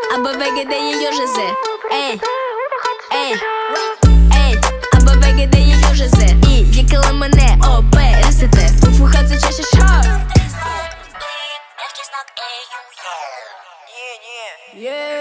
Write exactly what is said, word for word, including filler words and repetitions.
або вигадає южизи. Ей, ей, ей, або вигадає южизи. І вікала мене, о, б, рисити. Фуфуха це чаще шо. Ні, ні.